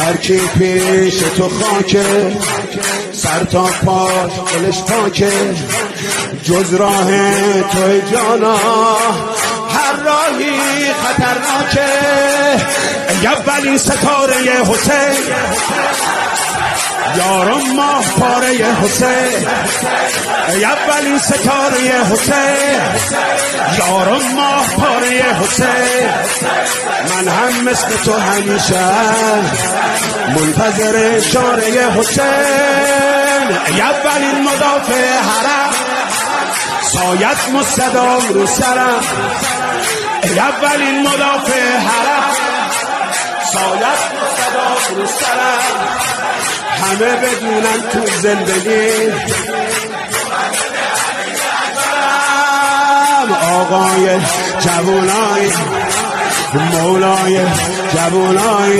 هر کی پیش تو خاکه، سر تا پاش دلش پاکه، جز راه توی جانا هر راهی خطرناکه. ای اولین ستاره حسین، یارم ماه پاره حسین، ای اولین ستاره حسین، یارم ماه پاره حسین. من هم مثل تو همیشه منتظر اشاره حسین. ای اولین مدافع حرم، سایت مستدام رو سرم. ای اولین مدافع حرم، سایت مستدام رو سرم. همه بدونن تو زندگی آقای جوانای، مولای جوانای.